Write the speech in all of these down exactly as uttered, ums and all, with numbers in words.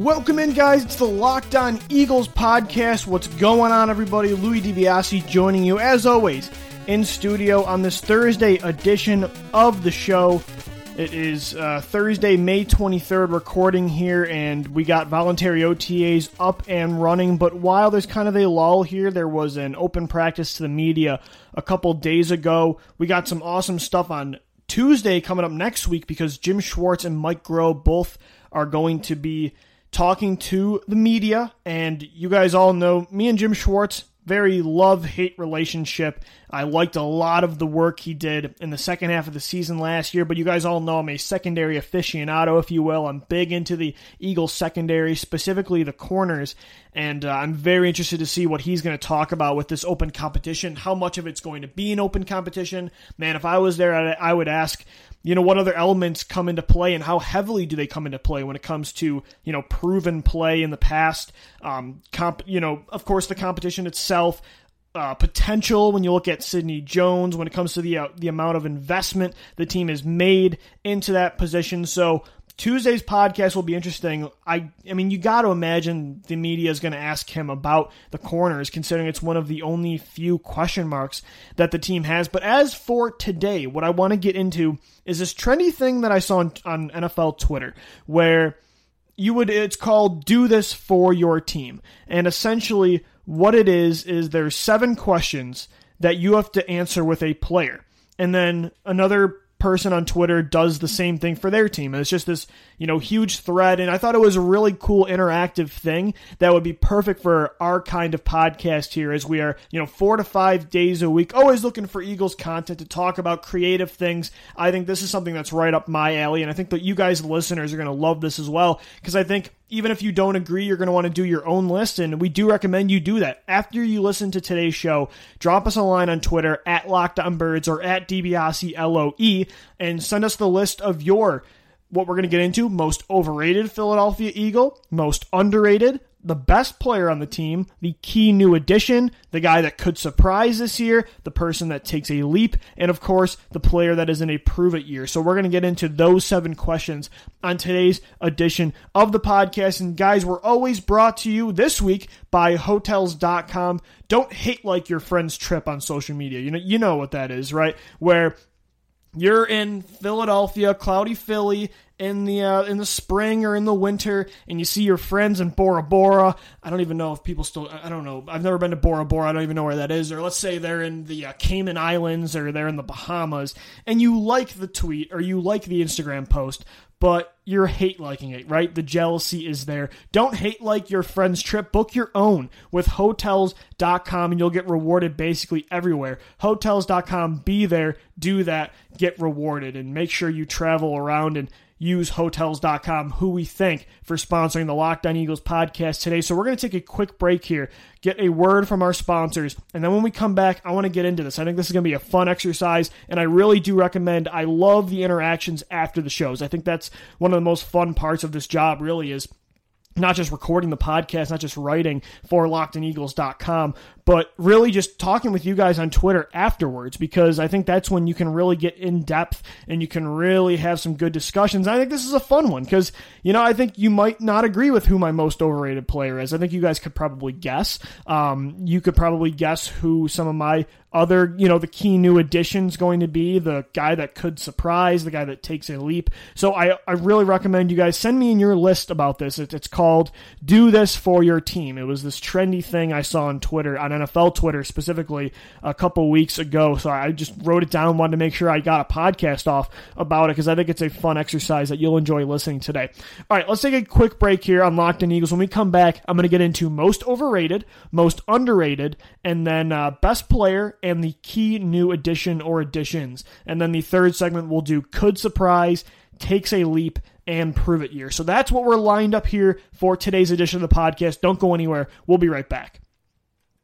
Welcome in, guys. It's the Locked On Eagles podcast. What's going on, everybody? Louis DiBiase joining you, as always, in studio on this Thursday edition of the show. It is uh, Thursday, May twenty-third, recording here, and we got voluntary O T As up and running. But while there's kind of a lull here, there was an open practice to the media a couple days ago. We got some awesome stuff on Tuesday coming up next week because Jim Schwartz and Mike Groh both are going to be talking to the media. And you guys all know me and Jim Schwartz, very love-hate relationship. I liked a lot of the work he did in the second half of the season last year, but you guys all know I'm a secondary aficionado, if you will. I'm big into the Eagles secondary, specifically the corners, and uh, I'm very interested to see what he's going to talk about with this open competition, how much of it's going to be an open competition. Man, if I was there, I, I would ask, you know, what other elements come into play and how heavily do they come into play when it comes to, you know, proven play in the past, um, comp, you know, of course, the competition itself, uh, potential when you look at Sidney Jones, when it comes to the, uh, the amount of investment the team has made into that position. So Tuesday's podcast will be interesting. I I mean, you got to imagine the media is going to ask him about the corners, considering it's one of the only few question marks that the team has. But as for today, what I want to get into is this trendy thing that I saw on, on N F L Twitter, where you would, it's called "Do This for Your Team." And essentially what it is, is there's seven questions that you have to answer with a player. And then another person on Twitter does the same thing for their team. And it's just this, you know, huge thread. And I thought it was a really cool interactive thing that would be perfect for our kind of podcast here, as we are, you know, four to five days a week, always looking for Eagles content to talk about creative things. I think this is something that's right up my alley. And I think that you guys, the listeners, are going to love this as well, because I think even if you don't agree, you're going to want to do your own list, and we do recommend you do that. After you listen to today's show, drop us a line on Twitter, at LockedOnBirds or at DiBiase L O E, and send us the list of your, what we're going to get into, most overrated Philadelphia Eagle, most underrated, the best player on the team, the key new addition, the guy that could surprise this year, the person that takes a leap, and of course, the player that is in a prove-it year. So we're going to get into those seven questions on today's edition of the podcast. And guys, we're always brought to you this week by Hotels dot com. Don't hate like your friend's trip on social media. You know, you know what that is, right? Where you're in Philadelphia, cloudy Philly, in the uh, in the spring or in the winter, and you see your friends in Bora Bora. I don't even know if people still, I don't know, I've never been to Bora Bora, I don't even know where that is. Or let's say they're in the uh, Cayman Islands, or they're in the Bahamas, and you like the tweet, or you like the Instagram post, but you're hate liking it, right? The jealousy is there. Don't hate like your friend's trip. Book your own with Hotels dot com, and you'll get rewarded basically everywhere. Hotels dot com, be there, do that, get rewarded, and make sure you travel around and use Hotels dot com, who we thank for sponsoring the Locked On Eagles podcast today. So we're going to take a quick break here, get a word from our sponsors, and then when we come back, I want to get into this. I think this is going to be a fun exercise, and I really do recommend, I love the interactions after the shows. I think that's one of the most fun parts of this job, really, is not just recording the podcast, not just writing for Locked On Eagles dot com, but really just talking with you guys on Twitter afterwards, because I think that's when you can really get in depth and you can really have some good discussions. I think this is a fun one because, you know, I think you might not agree with who my most overrated player is. I think you guys could probably guess. Um, you could probably guess who some of my other, you know, the key new additions going to be, the guy that could surprise, the guy that takes a leap. So I, I really recommend you guys send me in your list about this. It, it's called Do This for Your Team. It was this trendy thing I saw on Twitter, on N F L Twitter specifically, a couple weeks ago. So I just wrote it down, wanted to make sure I got a podcast off about it because I think it's a fun exercise that you'll enjoy listening today. All right, let's take a quick break here on Locked On Eagles. When we come back, I'm going to get into most overrated, most underrated, and then uh, best player and the key new addition or additions. And then the third segment we'll do could surprise, takes a leap, and prove it year. So that's what we're lined up here for today's edition of the podcast. Don't go anywhere. We'll be right back.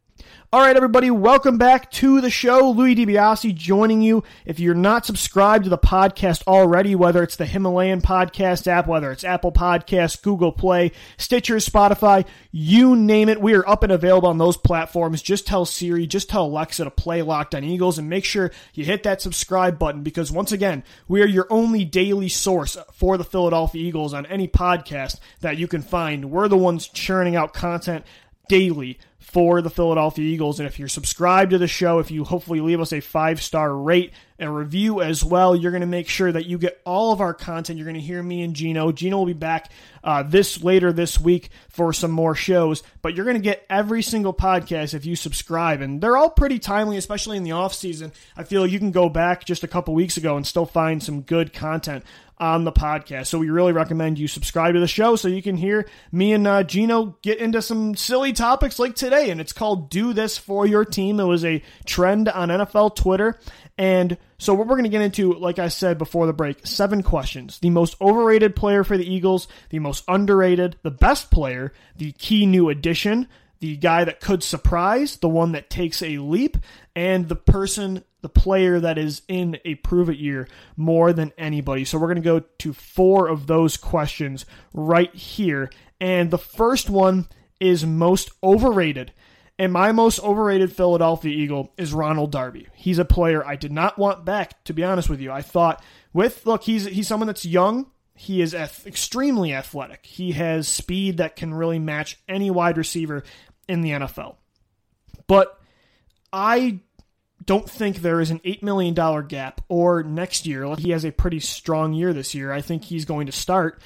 All right, everybody, welcome back to the show. Louis DiBiase joining you. If you're not subscribed to the podcast already, whether it's the Himalayan podcast app, whether it's Apple Podcasts, Google Play, Stitcher, Spotify, you name it, we are up and available on those platforms. Just tell Siri, just tell Alexa to play Locked on Eagles, and make sure you hit that subscribe button, because once again, we are your only daily source for the Philadelphia Eagles on any podcast that you can find. We're the ones churning out content daily for the Philadelphia Eagles. And if you're subscribed to the show, if you hopefully leave us a five-star rate and review as well, you're going to make sure that you get all of our content. You're going to hear me and Gino. Gino will be back uh, this later this week for some more shows, but you're going to get every single podcast if you subscribe, and they're all pretty timely, especially in the off season. I feel you can go back just a couple weeks ago and still find some good content on the podcast. So we really recommend you subscribe to the show so you can hear me and uh, Gino get into some silly topics like today, and it's called Do This For Your Team. It was a trend on N F L Twitter, and so what we're going to get into, like I said before the break, seven questions. The most overrated player for the Eagles, the most underrated, the best player, the key new addition, the guy that could surprise, the one that takes a leap, and the person, the player that is in a prove-it year more than anybody. So we're going to go to four of those questions right here. And the first one is most overrated. And my most overrated Philadelphia Eagle is Ronald Darby. He's a player I did not want back, to be honest with you. I thought, with, look, he's he's someone that's young. He is ath- extremely athletic. He has speed that can really match any wide receiver in the N F L. But I don't think there is an eight million dollars gap, or next year. He has a pretty strong year this year. I think he's going to start.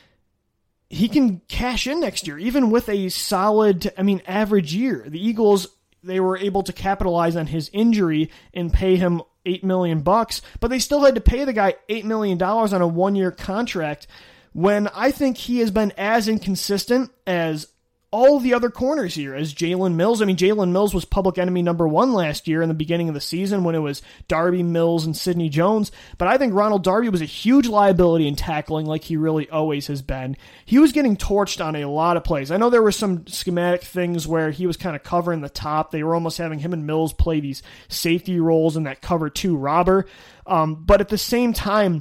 He can cash in next year, even with a solid, I mean, average year. The Eagles, they were able to capitalize on his injury and pay him eight million bucks, but they still had to pay the guy eight million dollars on a one-year contract when I think he has been as inconsistent as all the other corners here, as Jalen Mills. I mean, Jalen Mills was public enemy number one last year in the beginning of the season when it was Darby, Mills, and Sidney Jones. But I think Ronald Darby was a huge liability in tackling, like he really always has been. He was getting torched on a lot of plays. I know there were some schematic things where he was kind of covering the top. They were almost having him and Mills play these safety roles in that cover two robber. Um, but at the same time,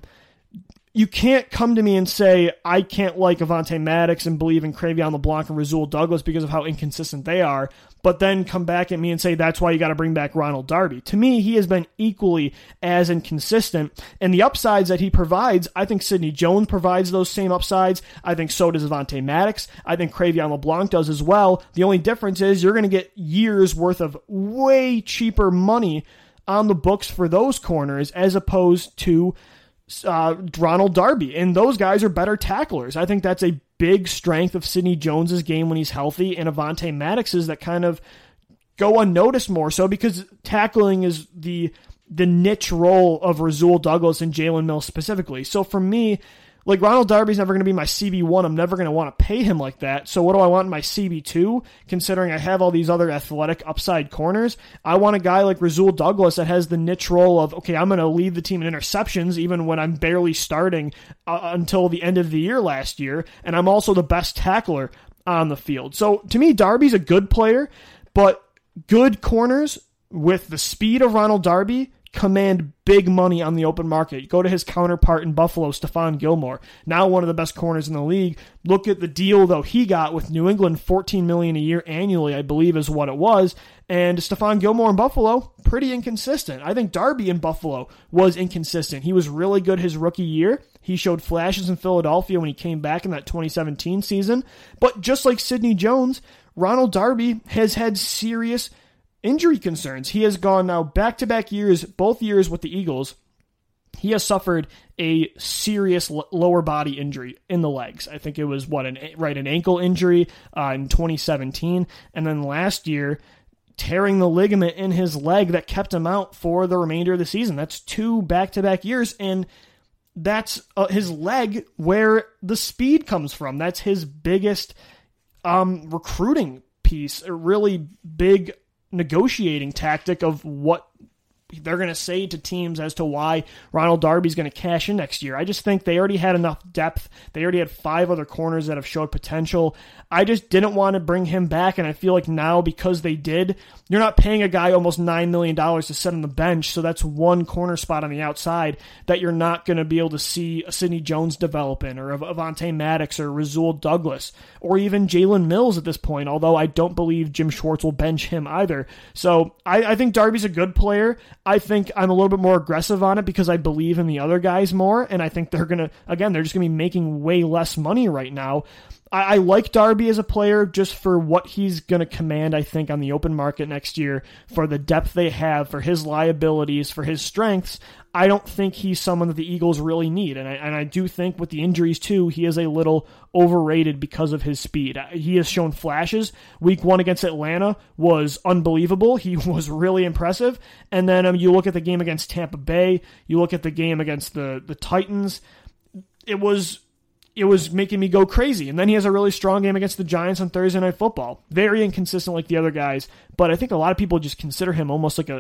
you can't come to me and say, I can't like Avonte Maddox and believe in Cre'Veon LeBlanc and Rasul Douglas because of how inconsistent they are, but then come back at me and say that's why you got to bring back Ronald Darby. To me, he has been equally as inconsistent, and the upsides that he provides, I think Sidney Jones provides those same upsides. I think so does Avonte Maddox. I think Cre'Veon LeBlanc does as well. The only difference is you're going to get years worth of way cheaper money on the books for those corners as opposed to Uh, Ronald Darby, and those guys are better tacklers. I think that's a big strength of Sidney Jones's game when he's healthy, and Avonte Maddox's that kind of go unnoticed more so because tackling is the the niche role of Rasul Douglas and Jalen Mills specifically. So for me, like, Ronald Darby's never going to be my C B one. I'm never going to want to pay him like that. So what do I want in my C B two, considering I have all these other athletic upside corners? I want a guy like Rasul Douglas that has the niche role of, okay, I'm going to lead the team in interceptions even when I'm barely starting uh, until the end of the year last year, and I'm also the best tackler on the field. So to me, Darby's a good player, but good corners with the speed of Ronald Darby command big money on the open market. Go to his counterpart in Buffalo, Stephon Gilmore, now one of the best corners in the league. Look at the deal, though, he got with New England, fourteen million dollars a year annually, I believe is what it was. And Stephon Gilmore in Buffalo, pretty inconsistent. I think Darby in Buffalo was inconsistent. He was really good his rookie year. He showed flashes in Philadelphia when he came back in that twenty seventeen season. But just like Sidney Jones, Ronald Darby has had serious injury concerns. He has gone now back-to-back years, both years with the Eagles. He has suffered a serious l- lower body injury in the legs. I think it was, what, an right an ankle injury uh, in twenty seventeen. And then last year, tearing the ligament in his leg that kept him out for the remainder of the season. That's two back-to-back years, and that's uh, his leg where the speed comes from. That's his biggest um, recruiting piece, a really big negotiating tactic of what they're going to say to teams as to why Ronald Darby's going to cash in next year. I just think they already had enough depth. They already had five other corners that have showed potential. I just didn't want to bring him back, and I feel like now because they did, you're not paying a guy almost nine million dollars to sit on the bench, so that's one corner spot on the outside that you're not going to be able to see a Sidney Jones develop in, or Avonte Maddox, or Rasul Douglas, or even Jalen Mills at this point, although I don't believe Jim Schwartz will bench him either. So I, I think Darby's a good player. I think I'm a little bit more aggressive on it because I believe in the other guys more, and I think they're going to, again, they're just going to be making way less money right now. I, I like Darby as a player just for what he's going to command, I think, on the open market next year, for the depth they have, for his liabilities, for his strengths. I don't think he's someone that the Eagles really need, and I, and I do think with the injuries too, he is a little overrated because of his speed. He has shown flashes. Week one against Atlanta was unbelievable. He was really impressive, and then um, you look at the game against Tampa Bay, you look at the game against the, the Titans, it was... it was making me go crazy. And then he has a really strong game against the Giants on Thursday Night Football. Very inconsistent like the other guys, but I think a lot of people just consider him almost like a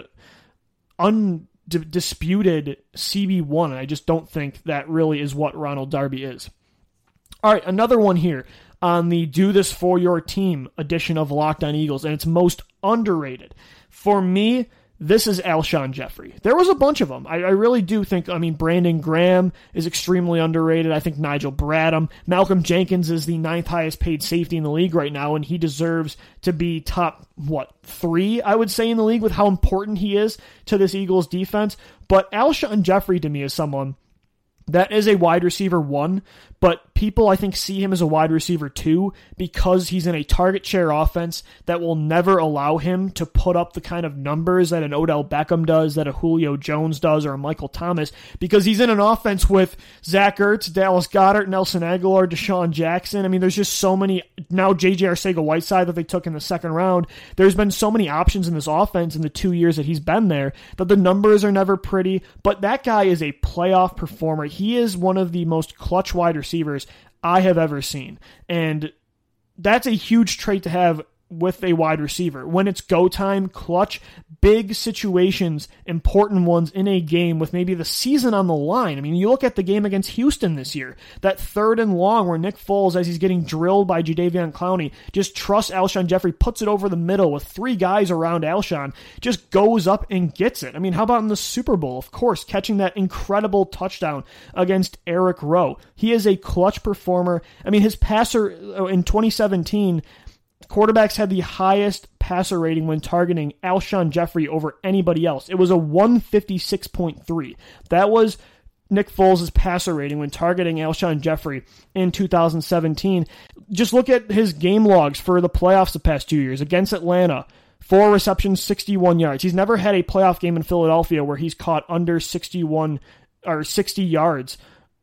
undisputed C B one, and I just don't think that really is what Ronald Darby is. All right, another one here on the Do This For Your Team edition of Locked On Eagles, and it's most underrated. For me, this is Alshon Jeffrey. There was a bunch of them. I, I really do think, I mean, Brandon Graham is extremely underrated. I think Nigel Bradham. Malcolm Jenkins is the ninth highest paid safety in the league right now, and he deserves to be top, what, three, I would say, in the league with how important he is to this Eagles defense. But Alshon Jeffrey, to me, is someone that is a wide receiver one, but people, I think, see him as a wide receiver two because he's in a target share offense that will never allow him to put up the kind of numbers that an Odell Beckham does, that a Julio Jones does, or a Michael Thomas, because he's in an offense with Zach Ertz, Dallas Goedert, Nelson Aguilar, Deshaun Jackson. I mean, there's just so many, now J J Arcega-Whiteside that they took in the second round. There's been so many options in this offense in the two years that he's been there that the numbers are never pretty, but that guy is a playoff performer. He is one of the most clutch wide receivers I have ever seen. And that's a huge trait to have with a wide receiver. When it's go time, clutch, big situations, important ones in a game with maybe the season on the line. I mean, you look at the game against Houston this year, that third and long where Nick Foles, as he's getting drilled by Jadeveon Clowney, just trusts Alshon Jeffrey, puts it over the middle with three guys around Alshon, just goes up and gets it. I mean, how about in the Super Bowl? Of course, catching that incredible touchdown against Eric Rowe. He is a clutch performer. I mean, his passer in twenty seventeen, quarterbacks had the highest passer rating when targeting Alshon Jeffrey over anybody else. It was a one fifty-six point three. That was Nick Foles' passer rating when targeting Alshon Jeffrey in two thousand seventeen. Just look at his game logs for the playoffs the past two years. Against Atlanta, four receptions, sixty-one yards. He's never had a playoff game in Philadelphia where he's caught under sixty-one or sixty yards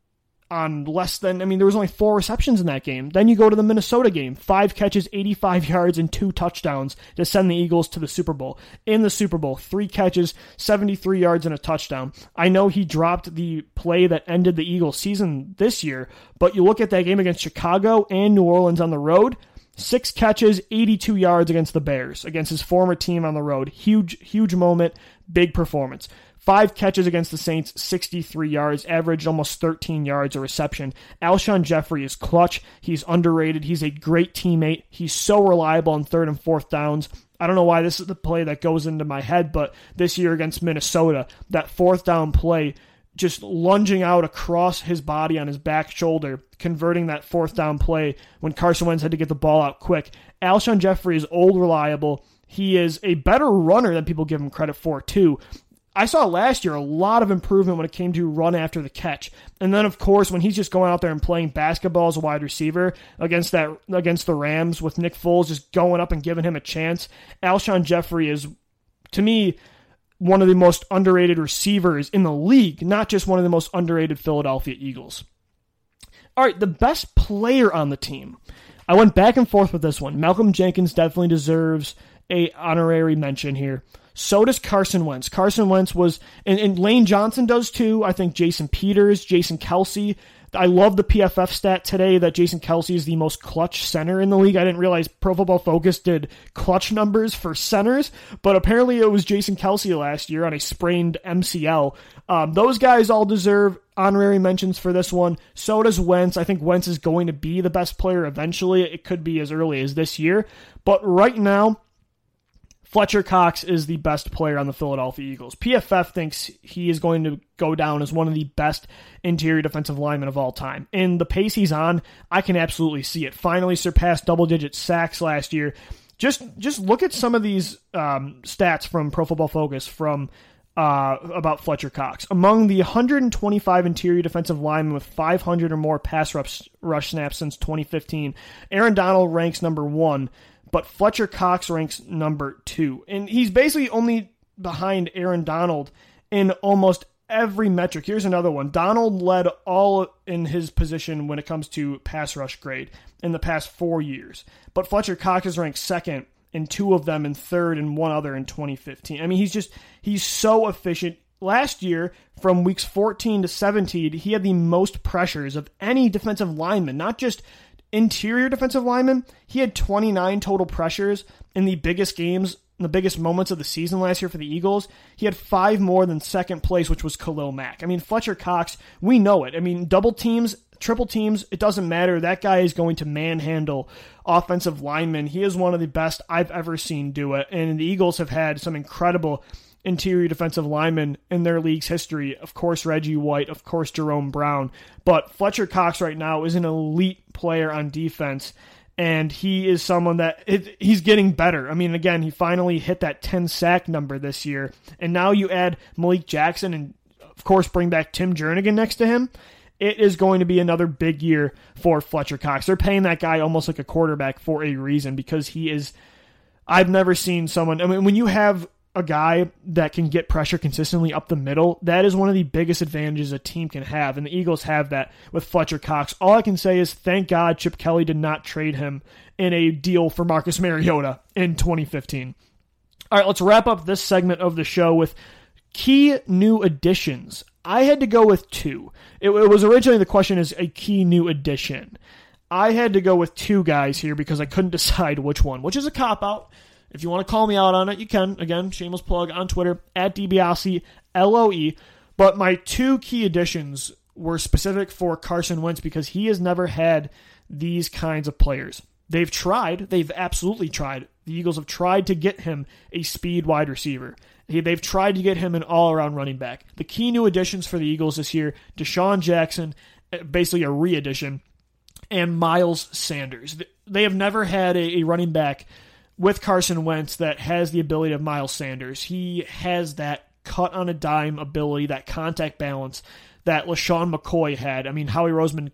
on less than, I mean, there was only four receptions in that game. Then you go to the Minnesota game, five catches, eighty-five yards, and two touchdowns to send the Eagles to the Super Bowl. In the Super Bowl, three catches, seventy-three yards, and a touchdown. I know he dropped the play that ended the Eagles season this year, but you look at that game against Chicago and New Orleans on the road, six catches, eighty-two yards against the Bears, against his former team on the road. Huge, huge moment, big performance. Five catches against the Saints, sixty-three yards, averaged almost thirteen yards a reception. Alshon Jeffrey is clutch. He's underrated. He's a great teammate. He's so reliable on third and fourth downs. I don't know why this is the play that goes into my head, but this year against Minnesota, that fourth down play, just lunging out across his body on his back shoulder, converting that fourth down play when Carson Wentz had to get the ball out quick. Alshon Jeffrey is old, reliable. He is a better runner than people give him credit for, too. I saw last year a lot of improvement when it came to run after the catch. And then, of course, when he's just going out there and playing basketball as a wide receiver against that against the Rams with Nick Foles just going up and giving him a chance, Alshon Jeffrey is, to me, one of the most underrated receivers in the league, not just one of the most underrated Philadelphia Eagles. All right, the best player on the team. I went back and forth with this one. Malcolm Jenkins definitely deserves a honorary mention here. So does Carson Wentz. Carson Wentz was, and, and Lane Johnson does too. I think Jason Peters, Jason Kelsey, I love the P F F stat today that Jason Kelce is the most clutch center in the league. I didn't realize Pro Football Focus did clutch numbers for centers, but apparently it was Jason Kelce last year on a sprained M C L. Um, those guys all deserve honorary mentions for this one. So does Wentz. I think Wentz is going to be the best player eventually. It could be as early as this year, but right now, Fletcher Cox is the best player on the Philadelphia Eagles. P F F thinks he is going to go down as one of the best interior defensive linemen of all time. And the pace he's on, I can absolutely see it. Finally surpassed double-digit sacks last year. Just just look at some of these um, stats from Pro Football Focus from uh, about Fletcher Cox. Among the one hundred twenty-five interior defensive linemen with five hundred or more pass rush, rush snaps since twenty fifteen, Aaron Donald ranks number one, but Fletcher Cox ranks number two. And he's basically only behind Aaron Donald in almost every metric. Here's another one. Donald led all in his position when it comes to pass rush grade in the past four years. But Fletcher Cox is ranked second in two of them and third in one other in twenty fifteen. I mean, he's just, he's so efficient. Last year, from weeks fourteen to seventeen, he had the most pressures of any defensive lineman, not just interior defensive lineman. He had twenty-nine total pressures in the biggest games, in the biggest moments of the season last year for the Eagles. He had five more than second place, which was Khalil Mack. I mean, Fletcher Cox, we know it. I mean, double teams, triple teams, it doesn't matter. That guy is going to manhandle offensive linemen. He is one of the best I've ever seen do it. And the Eagles have had some incredible interior defensive linemen in their league's history. Of course, Reggie White, of course, Jerome Brown. But Fletcher Cox right now is an elite player on defense, and he is someone that it, he's getting better. I mean, again, he finally hit that ten sack number this year, and now you add Malik Jackson and, of course, bring back Tim Jernigan next to him. It is going to be another big year for Fletcher Cox. They're paying that guy almost like a quarterback for a reason, because he is, I've never seen someone, I mean, when you have a guy that can get pressure consistently up the middle, that is one of the biggest advantages a team can have, and the Eagles have that with Fletcher Cox. All I can say is thank God Chip Kelly did not trade him in a deal for Marcus Mariota in twenty fifteen. All right, let's wrap up this segment of the show with key new additions. I had to go with two. It, it was originally the question is a key new addition. I had to go with two guys here because I couldn't decide which one, which is a cop-out. If you want to call me out on it, you can. Again, shameless plug on Twitter, at DiBiase, L O E. But my two key additions were specific for Carson Wentz because he has never had these kinds of players. They've tried. They've absolutely tried. The Eagles have tried to get him a speed wide receiver. They've tried to get him an all-around running back. The key new additions for the Eagles this year, Deshaun Jackson, basically a re-addition, and Miles Sanders. They have never had a, a running back with Carson Wentz that has the ability of Miles Sanders. He has that cut-on-a-dime ability, that contact balance that LaShawn McCoy had. I mean, Howie Roseman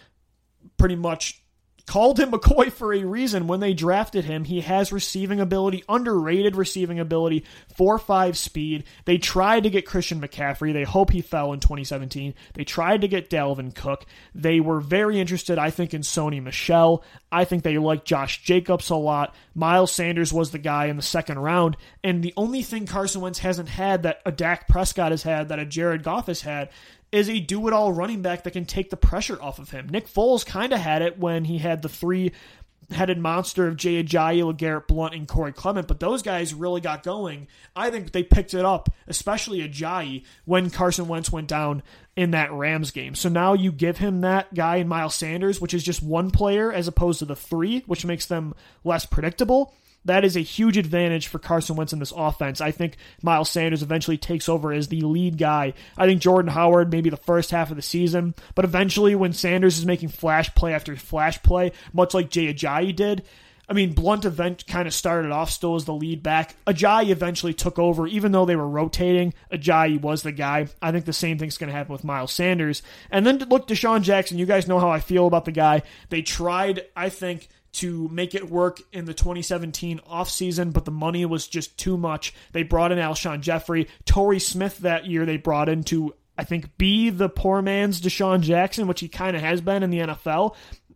pretty much called him McCoy for a reason when they drafted him. He has receiving ability, underrated receiving ability, four five speed. They tried to get Christian McCaffrey. They hope he fell in twenty seventeen. They tried to get Dalvin Cook. They were very interested, I think, in Sony Michel. I think they like Josh Jacobs a lot. Miles Sanders was the guy in the second round. And the only thing Carson Wentz hasn't had that a Dak Prescott has had, that a Jared Goff has had, is a do-it-all running back that can take the pressure off of him. Nick Foles kind of had it when he had the three-headed monster of Jay Ajayi, LeGarrette Blount, and Corey Clement, but those guys really got going. I think they picked it up, especially Ajayi, when Carson Wentz went down in that Rams game. So now you give him that guy in Miles Sanders, which is just one player as opposed to the three, which makes them less predictable. That is a huge advantage for Carson Wentz in this offense. I think Miles Sanders eventually takes over as the lead guy. I think Jordan Howard maybe the first half of the season, but eventually when Sanders is making flash play after flash play, much like Jay Ajayi did, I mean, Blount event kind of started off still as the lead back. Ajayi eventually took over. Even though they were rotating, Ajayi was the guy. I think the same thing's going to happen with Miles Sanders. And then look, Deshaun Jackson, you guys know how I feel about the guy. They tried, I think, to make it work in the twenty seventeen offseason, but the money was just too much. They brought in Alshon Jeffrey. Torrey Smith that year they brought in to, I think, be the poor man's Deshaun Jackson, which he kind of has been in the N F L.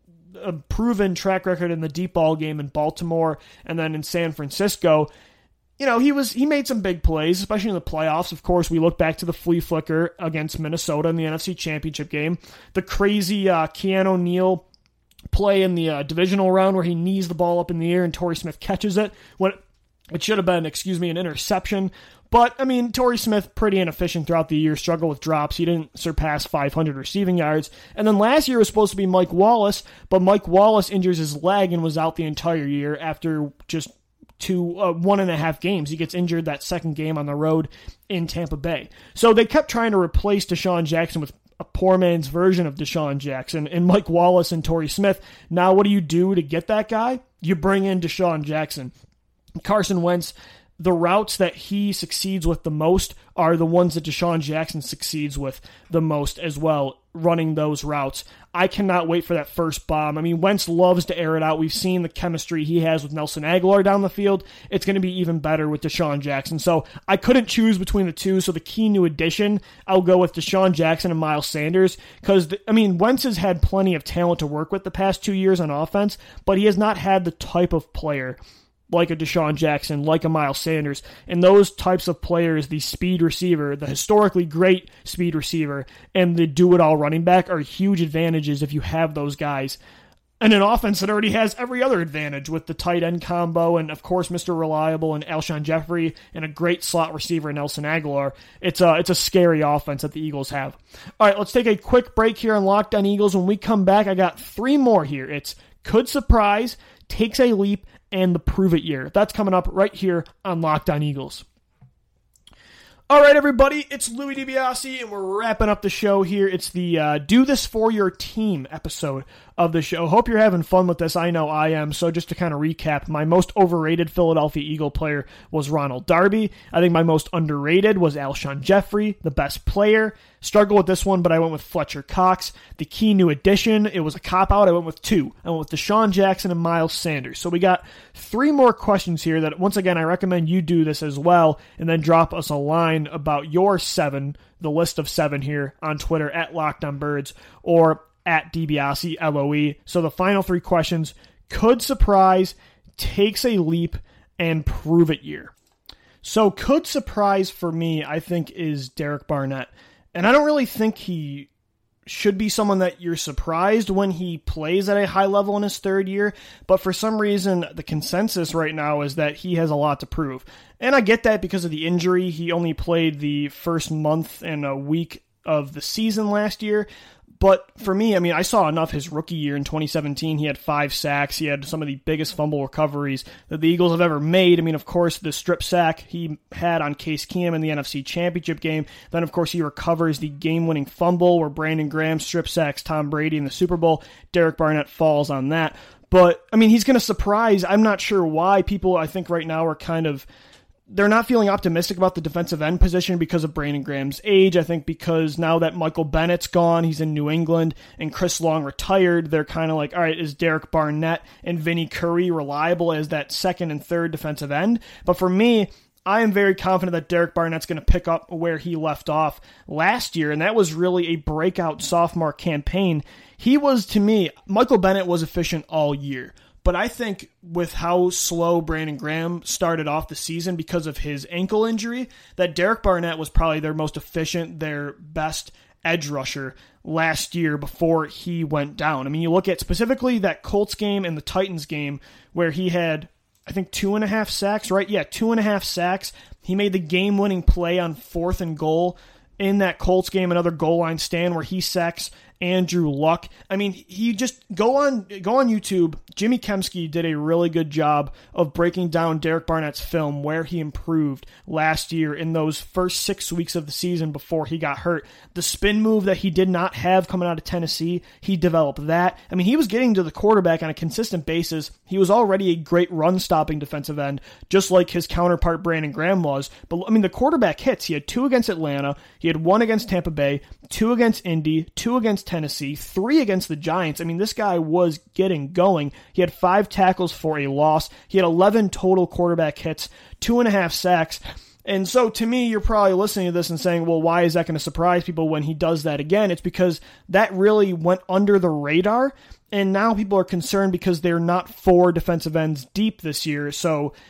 A proven track record in the deep ball game in Baltimore and then in San Francisco. you know, he was he made some big plays, especially in the playoffs. Of course, we look back to the flea flicker against Minnesota in the N F C Championship game, the crazy uh, Keanu Neal play in the uh, divisional round where he knees the ball up in the air and Torrey Smith catches it when it should have been, excuse me, an interception. But, I mean, Torrey Smith, pretty inefficient throughout the year, struggled with drops. He didn't surpass five hundred receiving yards. And then last year was supposed to be Mike Wallace, but Mike Wallace injures his leg and was out the entire year after just two, uh, one and a half games. He gets injured that second game on the road in Tampa Bay. So they kept trying to replace Deshaun Jackson with a poor man's version of Deshaun Jackson and Mike Wallace and Torrey Smith. Now what do you do to get that guy? You bring in Deshaun Jackson. Carson Wentz, the routes that he succeeds with the most are the ones that Deshaun Jackson succeeds with the most as well, running those routes. I cannot wait for that first bomb. I mean, Wentz loves to air it out. We've seen the chemistry he has with Nelson Aguilar down the field. It's going to be even better with Deshaun Jackson. So I couldn't choose between the two. So the key new addition, I'll go with Deshaun Jackson and Miles Sanders. Because, I mean, Wentz has had plenty of talent to work with the past two years on offense, but he has not had the type of player like a Deshaun Jackson, like a Miles Sanders. And those types of players, the speed receiver, the historically great speed receiver, and the do-it-all running back are huge advantages if you have those guys. And an offense that already has every other advantage with the tight end combo and, of course, Mister Reliable and Alshon Jeffrey and a great slot receiver in Nelson Aguilar. It's a, it's a scary offense that the Eagles have. All right, let's take a quick break here on Locked On Eagles. When we come back, I got three more here. It's could surprise, takes a leap, and the prove it year. That's coming up right here on Locked On Eagles. All right, everybody, it's Louis DiBiase, and we're wrapping up the show here. It's the uh, Do This For Your Team episode of the show. Hope you're having fun with this. I know I am. So just to kind of recap, my most overrated Philadelphia Eagle player was Ronald Darby. I think my most underrated was Alshon Jeffrey, the best player. Struggled with this one, but I went with Fletcher Cox. The key new addition, it was a cop-out. I went with two. I went with Deshaun Jackson and Miles Sanders. So we got three more questions here that, once again, I recommend you do this as well, and then drop us a line about your seven, the list of seven here on Twitter, at Locked On Birds, or at DiBiase, L O E. So the final three questions: could surprise, takes a leap, and prove it year. So could surprise for me, I think, is Derek Barnett. And I don't really think he should be someone that you're surprised when he plays at a high level in his third year, but for some reason, the consensus right now is that he has a lot to prove. And I get that because of the injury. He only played the first month and a week of the season last year. But for me, I mean, I saw enough his rookie year in twenty seventeen. He had five sacks. He had some of the biggest fumble recoveries that the Eagles have ever made. I mean, of course, the strip sack he had on Case Keenum in the N F C Championship game. Then, of course, he recovers the game-winning fumble where Brandon Graham strip sacks Tom Brady in the Super Bowl. Derek Barnett falls on that. But, I mean, he's going to surprise. I'm not sure why people, I think, right now are kind of... They're not feeling optimistic about the defensive end position because of Brandon Graham's age. I think because now that Michael Bennett's gone, he's in New England, and Chris Long retired, they're kind of like, all right, is Derek Barnett and Vinny Curry reliable as that second and third defensive end? But for me, I am very confident that Derek Barnett's going to pick up where he left off last year, and that was really a breakout sophomore campaign. He was, to me, Michael Bennett was efficient all year. But I think with how slow Brandon Graham started off the season because of his ankle injury, that Derek Barnett was probably their most efficient, their best edge rusher last year before he went down. I mean, you look at specifically that Colts game and the Titans game where he had, I think, two and a half sacks, right? Yeah, two and a half sacks. He made the game-winning play on fourth and goal in that Colts game, another goal line stand where he sacks Andrew Luck. I mean, he just go on go on YouTube. Jimmy Kemsky did a really good job of breaking down Derek Barnett's film where he improved last year in those first six weeks of the season before he got hurt. The spin move that he did not have coming out of Tennessee, he developed that. I mean, he was getting to the quarterback on a consistent basis. He was already a great run-stopping defensive end, just like his counterpart Brandon Graham was. But, I mean, the quarterback hits. He had two against Atlanta. He had one against Tampa Bay, two against Indy, two against Tennessee, three against the Giants. I mean, this guy was getting going. He had five tackles for a loss. He had eleven total quarterback hits, two and a half sacks. And so to me, you're probably listening to this and saying, well, why is that going to surprise people when he does that again? It's because that really went under the radar. And now people are concerned because they're not four defensive ends deep this year. So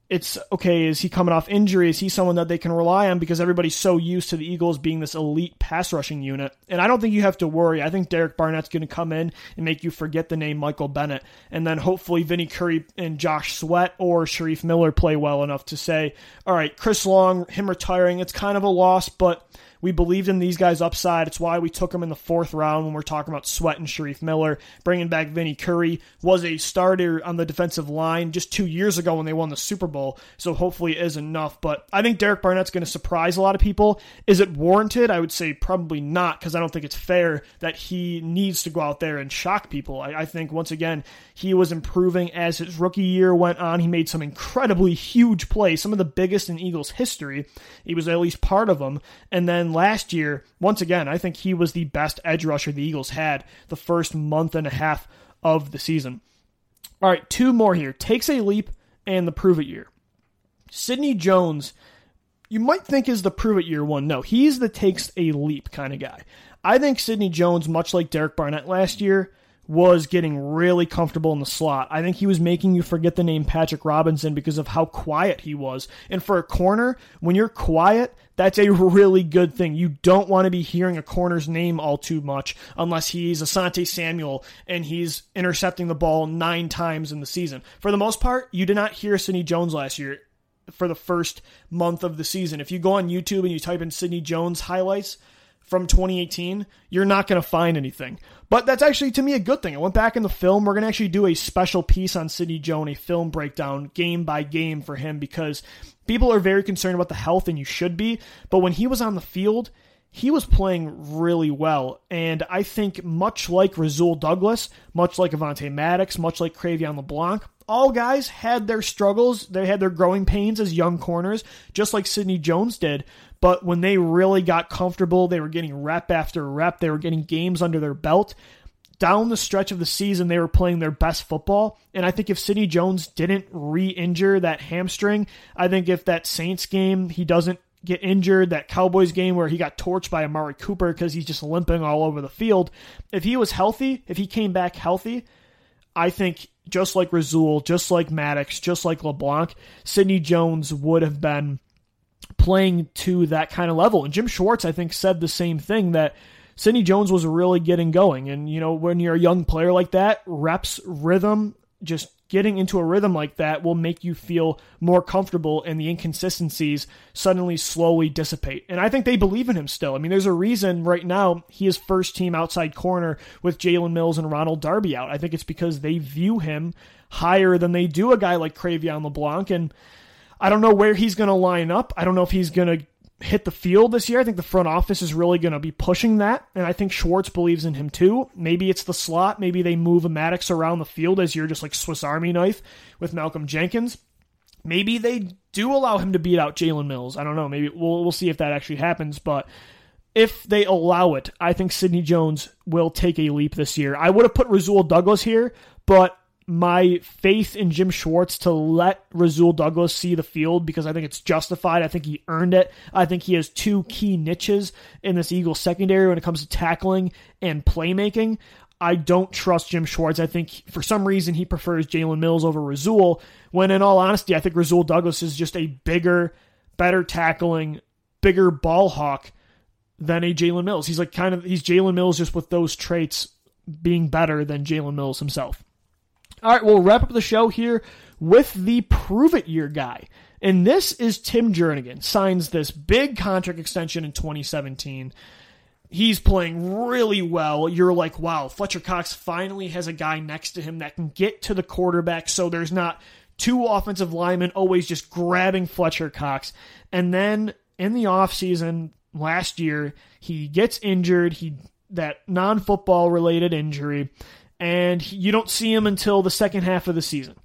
it's, okay, is he coming off injury? Is he someone that they can rely on? Because everybody's so used to the Eagles being this elite pass rushing unit. And I don't think you have to worry. I think Derek Barnett's going to come in and make you forget the name Michael Bennett. And then hopefully Vinny Curry and Josh Sweat or Sharif Miller play well enough to say, all right, Chris Long, him retiring, it's kind of a loss, but we believed in these guys' upside. It's why we took them in the fourth round when we're talking about Sweat and Sharif Miller. Bringing back Vinny Curry, was a starter on the defensive line just two years ago when they won the Super Bowl, so hopefully it is enough. But I think Derek Barnett's going to surprise a lot of people. Is it warranted? I would say probably not, because I don't think it's fair that he needs to go out there and shock people. I, I think, once again, he was improving as his rookie year went on. He made some incredibly huge plays, some of the biggest in Eagles history. He was at least part of them. And then last year, once again, I think he was the best edge rusher the Eagles had the first month and a half of the season. All right, two more here. Takes a leap and the prove it year. Sidney Jones, you might think is the prove it year one. No, he's the takes a leap kind of guy. I think Sidney Jones, much like Derek Barnett last year, was getting really comfortable in the slot. I think he was making you forget the name Patrick Robinson because of how quiet he was. And for a corner, when you're quiet, that's a really good thing. You don't want to be hearing a corner's name all too much unless he's Asante Samuel and he's intercepting the ball nine times in the season. For the most part, you did not hear Sidney Jones last year for the first month of the season. If you go on YouTube and you type in Sidney Jones highlights from twenty eighteen, you're not going to find anything. But that's actually, to me, a good thing. I went back in the film. We're going to actually do a special piece on Sidney Jones, a film breakdown, game by game for him, because people are very concerned about the health, and you should be. But when he was on the field, he was playing really well. And I think much like Rasul Douglas, much like Avonte Maddox, much like Cre'Von LeBlanc, all guys had their struggles. They had their growing pains as young corners, just like Sidney Jones did. But when they really got comfortable, they were getting rep after rep. They were getting games under their belt. Down the stretch of the season, they were playing their best football. And I think if Sidney Jones didn't re-injure that hamstring, I think if that Saints game, he doesn't get injured, that Cowboys game where he got torched by Amari Cooper because he's just limping all over the field, if he was healthy, if he came back healthy, I think just like Rasul, just like Maddox, just like LeBlanc, Sidney Jones would have been playing to that kind of level. And Jim Schwartz, I think, said the same thing, that Sidney Jones was really getting going. And, you know, when you're a young player like that, reps, rhythm, just getting into a rhythm like that will make you feel more comfortable, and the inconsistencies suddenly slowly dissipate. And I think they believe in him still. I mean, there's a reason right now he is first team outside corner with Jalen Mills and Ronald Darby out. I think it's because they view him higher than they do a guy like Cre'Von LeBlanc. And I don't know where he's going to line up. I don't know if he's going to hit the field this year. I think the front office is really going to be pushing that, and I think Schwartz believes in him too. Maybe it's the slot. Maybe they move a Maddox around the field as you're just like Swiss Army knife with Malcolm Jenkins. Maybe they do allow him to beat out Jalen Mills. I don't know. Maybe we'll we'll see if that actually happens, but if they allow it, I think Sidney Jones will take a leap this year. I would have put Rasul Douglas here, but my faith in Jim Schwartz to let Rasul Douglas see the field, because I think it's justified. I think he earned it. I think he has two key niches in this Eagles secondary when it comes to tackling and playmaking. I don't trust Jim Schwartz. I think for some reason he prefers Jalen Mills over Rasul, when in all honesty, I think Rasul Douglas is just a bigger, better tackling, bigger ball hawk than a Jalen Mills. He's like kind of, he's Jalen Mills just with those traits being better than Jalen Mills himself. All right, we'll wrap up the show here with the Prove It Year guy. And this is Tim Jernigan. Signs this big contract extension in twenty seventeen. He's playing really well. You're like, wow, Fletcher Cox finally has a guy next to him that can get to the quarterback, so there's not two offensive linemen always just grabbing Fletcher Cox. And then in the offseason last year, he gets injured. He that non-football related injury. And you don't see him until the second half of the season.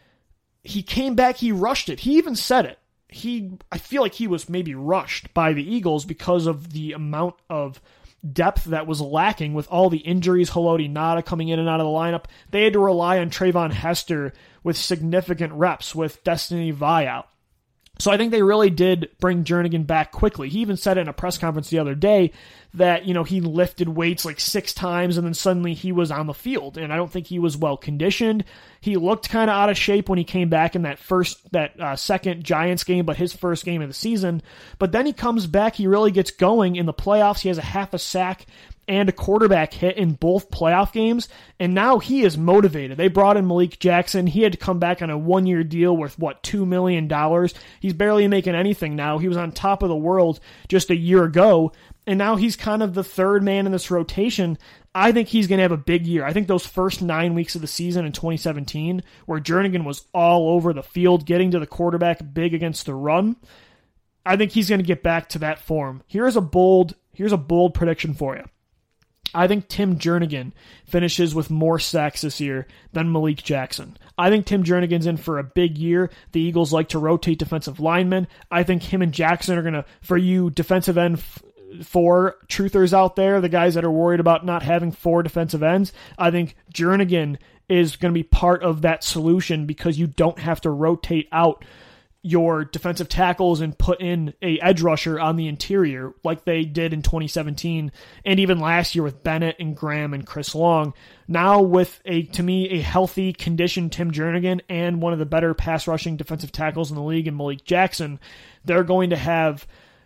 He came back, he rushed it. He even said it. He, I feel like he was maybe rushed by the Eagles because of the amount of depth that was lacking with all the injuries, Haloti Ngata coming in and out of the lineup. They had to rely on Trayvon Hester with significant reps with Destiny Vi out. So I think they really did bring Jernigan back quickly. He even said it in a press conference the other day that, you know, he lifted weights like six times and then suddenly he was on the field. And I don't think he was well conditioned. He looked kind of out of shape when he came back in that first, that uh, second Giants game, but his first game of the season. But then he comes back, he really gets going in the playoffs. He has a half a sack and a quarterback hit in both playoff games, and now he is motivated. They brought in Malik Jackson. He had to come back on a one-year deal worth, what, two million dollars? He's barely making anything now. He was on top of the world just a year ago, and now he's kind of the third man in this rotation. I think he's going to have a big year. I think those first nine weeks of the season in twenty seventeen, where Jernigan was all over the field, getting to the quarterback big against the run, I think he's going to get back to that form. Here's a bold, here's a bold prediction for you. I think Tim Jernigan finishes with more sacks this year than Malik Jackson. I think Tim Jernigan's in for a big year. The Eagles like to rotate defensive linemen. I think him and Jackson are going to, for you defensive end f- four truthers out there, the guys that are worried about not having four defensive ends, I think Jernigan is going to be part of that solution because you don't have to rotate out your defensive tackles and put in a edge rusher on the interior like they did in twenty seventeen and even last year with Bennett and Graham and Chris Long. Now with, a to me, a healthy, conditioned Tim Jernigan and one of the better pass rushing defensive tackles in the league in Malik Jackson, they're going to have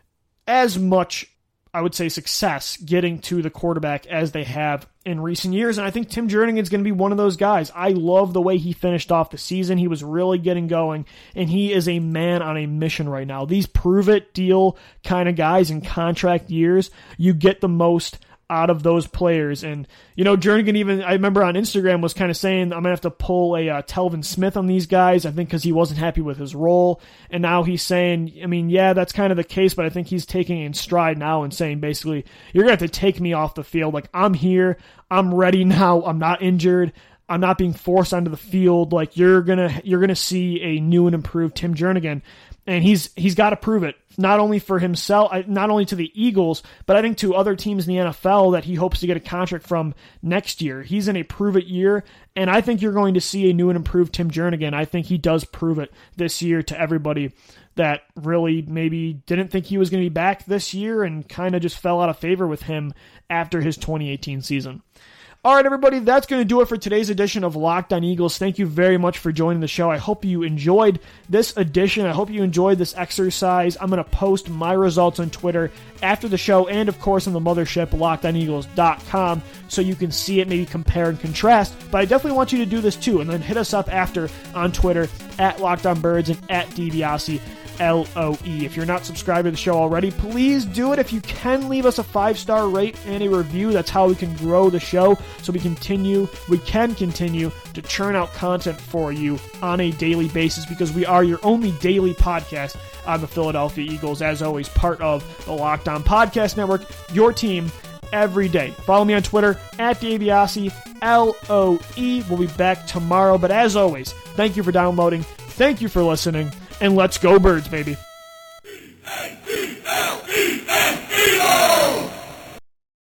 as much, I would say, success getting to the quarterback as they have in recent years. And I think Tim Jernigan's going to be one of those guys. I love the way he finished off the season. He was really getting going, and he is a man on a mission right now. These prove-it deal kind of guys in contract years, you get the most out of those players. And, you know, Jernigan even, I remember on Instagram, was kind of saying, I'm going to have to pull a uh, Telvin Smith on these guys, I think because he wasn't happy with his role. And now he's saying, I mean, yeah, that's kind of the case, but I think he's taking it in stride now and saying, basically, you're going to have to take me off the field. Like, I'm here. I'm ready now. I'm not injured. I'm not being forced onto the field. Like, you're going to, you're going to see a new and improved Tim Jernigan. And he's he's got to prove it, not only for himself, not only to the Eagles, but I think to other teams in the N F L that he hopes to get a contract from next year. He's in a prove-it year, and I think you're going to see a new and improved Tim Jernigan. I think he does prove it this year to everybody that really maybe didn't think he was going to be back this year and kind of just fell out of favor with him after his twenty eighteen season. All right, everybody, that's going to do it for today's edition of Locked on Eagles. Thank you very much for joining the show. I hope you enjoyed this edition. I hope you enjoyed this exercise. I'm going to post my results on Twitter after the show and, of course, on the mothership, locked on eagles dot com, so you can see it, maybe compare and contrast. But I definitely want you to do this, too, and then hit us up after on Twitter, at LockedOnBirds and at DiBiase. L O E. If you're not subscribed to the show already, please do it. If you can, leave us a five-star rate and a review. That's how we can grow the show, so we continue, we can continue to churn out content for you on a daily basis, because we are your only daily podcast on the Philadelphia Eagles. As always, part of the Locked On Podcast Network, your team every day. Follow me on Twitter, at DiBiase, L O E. We'll be back tomorrow, but as always, thank you for downloading, thank you for listening, and let's go Birds, baby. E A E L E N E O